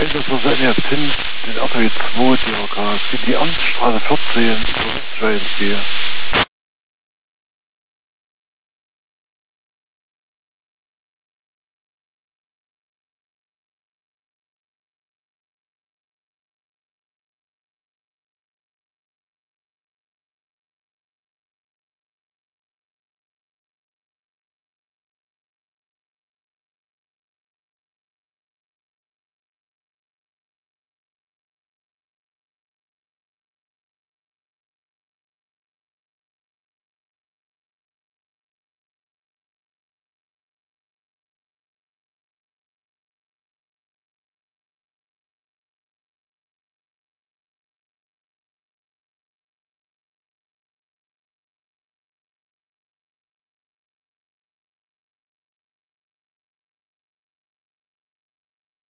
Einsatz von Seiten Zinn, den RTW 2, die Straße 14, Westschweiz hier.